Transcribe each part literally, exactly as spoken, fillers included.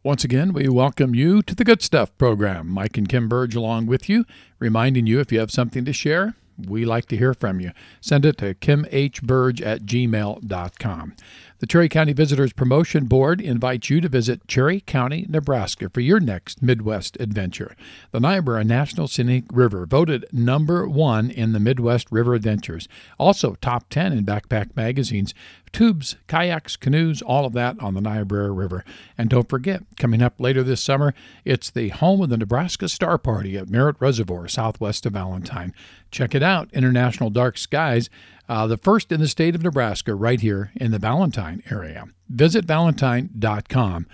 Once again, we welcome you to the Good Stuff program. Mike and Kim Burge along with you, reminding you if you have something to share, we like to hear from you. Send it to kim h burge at gmail dot com. The Cherry County Visitors Promotion Board invites you to visit Cherry County, Nebraska for your next Midwest adventure. The Niobrara National Scenic River voted number one in the Midwest River Adventures. Also top ten in Backpack Magazine's tubes, kayaks, canoes, all of that on the Niobrara River. And don't forget, coming up later this summer, it's the home of the Nebraska Star Party at Merritt Reservoir, southwest of Valentine. Check it out, International Dark Skies, uh, the first in the state of Nebraska, right here in the Valentine area. Visit valentine dot com.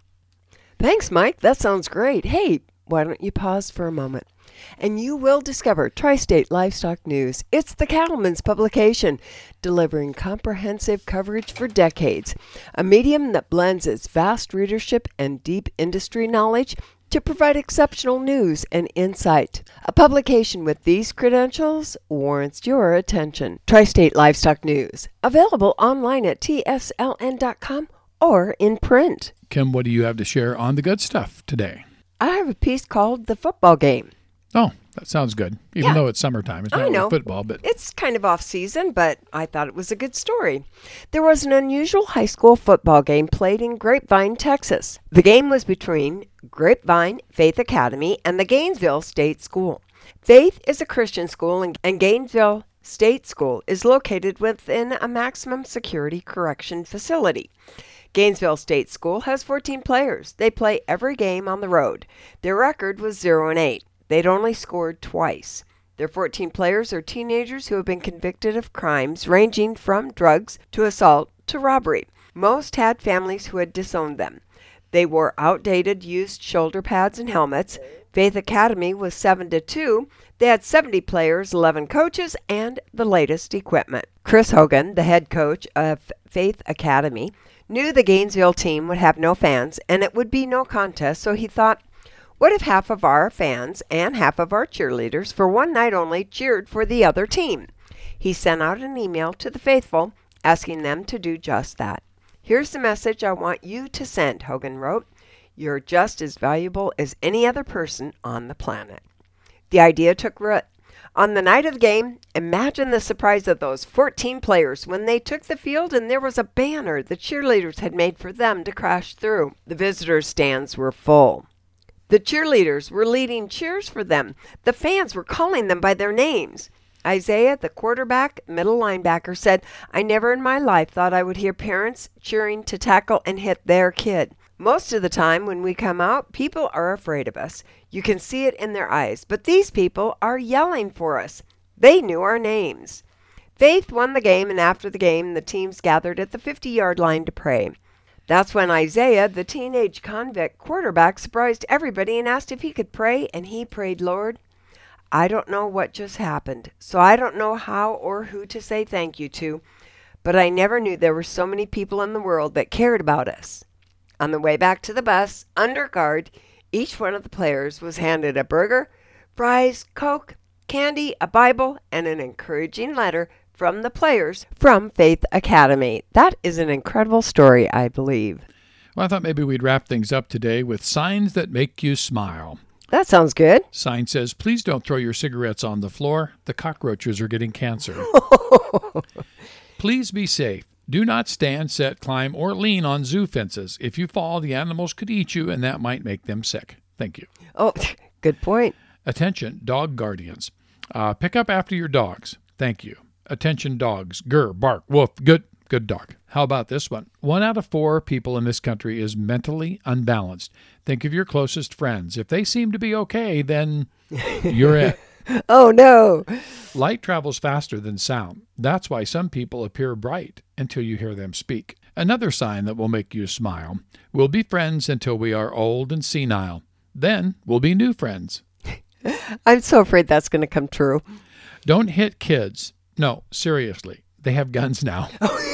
Thanks, Mike. That sounds great. Hey, why don't you pause for a moment? And you will discover Tri-State Livestock News. It's the cattleman's publication, delivering comprehensive coverage for decades. A medium that blends its vast readership and deep industry knowledge to provide exceptional news and insight. A publication with these credentials warrants your attention. Tri-State Livestock News, available online at t s l n dot com or in print. Kim, what do you have to share on the Good Stuff today? I have a piece called The Football Game. Oh, that sounds good. Even Yeah. though it's summertime. It's I not know. really football, but It's kind of off season, but I thought it was a good story. There was an unusual high school football game played in Grapevine, Texas. The game was between Grapevine Faith Academy and the Gainesville State School. Faith is a Christian school, and, and Gainesville State School is located within a maximum security correction facility. Gainesville State School has fourteen players. They play every game on the road. Their record was zero and eight. They'd only scored twice. Their fourteen players are teenagers who have been convicted of crimes ranging from drugs to assault to robbery. Most had families who had disowned them. They wore outdated used shoulder pads and helmets. Faith Academy was seven to two. They had seventy players, eleven coaches, and the latest equipment. Chris Hogan, the head coach of Faith Academy, knew the Gainesville team would have no fans and it would be no contest, so he thought, what if half of our fans and half of our cheerleaders for one night only cheered for the other team? He sent out an email to the faithful asking them to do just that. Here's the message I want you to send, Hogan wrote. You're just as valuable as any other person on the planet. The idea took root. On the night of the game, imagine the surprise of those fourteen players when they took the field and there was a banner the cheerleaders had made for them to crash through. The visitors' stands were full. The cheerleaders were leading cheers for them. The fans were calling them by their names. Isaiah, the quarterback, middle linebacker, said, I never in my life thought I would hear parents cheering to tackle and hit their kid. Most of the time when we come out, people are afraid of us. You can see it in their eyes. But these people are yelling for us. They knew our names. Faith won the game, and after the game, the teams gathered at the fifty-yard line to pray. That's when Isaiah, the teenage convict quarterback, surprised everybody and asked if he could pray, and he prayed, Lord, I don't know what just happened, so I don't know how or who to say thank you to, but I never knew there were so many people in the world that cared about us. On the way back to the bus, under guard, each one of the players was handed a burger, fries, Coke, candy, a Bible, and an encouraging letter from the players from Faith Academy. That is an incredible story, I believe. Well, I thought maybe we'd wrap things up today with signs that make you smile. That sounds good. Sign says, please don't throw your cigarettes on the floor. The cockroaches are getting cancer. Please be safe. Do not stand, sit, climb, or lean on zoo fences. If you fall, the animals could eat you, and that might make them sick. Thank you. Oh, good point. Attention, dog guardians. Uh, pick up after your dogs. Thank you. Attention, dogs. Grr, bark, woof. Good, good dog. How about this one? One out of four people in this country is mentally unbalanced. Think of your closest friends. If they seem to be okay, then you're it. Oh, no. Light travels faster than sound. That's why some people appear bright until you hear them speak. Another sign that will make you smile. We'll be friends until we are old and senile. Then we'll be new friends. I'm so afraid that's going to come true. Don't hit kids. No, seriously. They have guns now.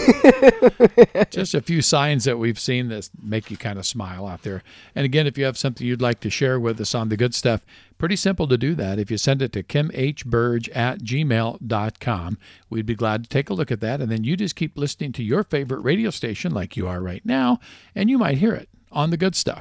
Just a few signs that we've seen that make you kind of smile out there. And again, if you have something you'd like to share with us on the good stuff, pretty simple to do that. If you send it to kim h burge at gmail dot com, we'd be glad to take a look at that. And then you just keep listening to your favorite radio station like you are right now, and you might hear it on the good stuff.